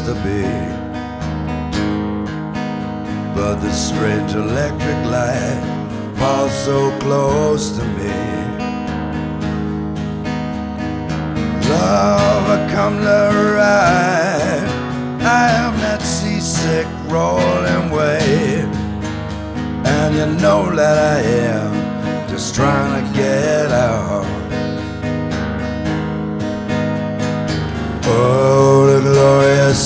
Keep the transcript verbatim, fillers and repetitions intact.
supposed to be. But the strange electric light falls so close to me. Love, I come to ride. I am that seasick rolling wave, and you know that I am just trying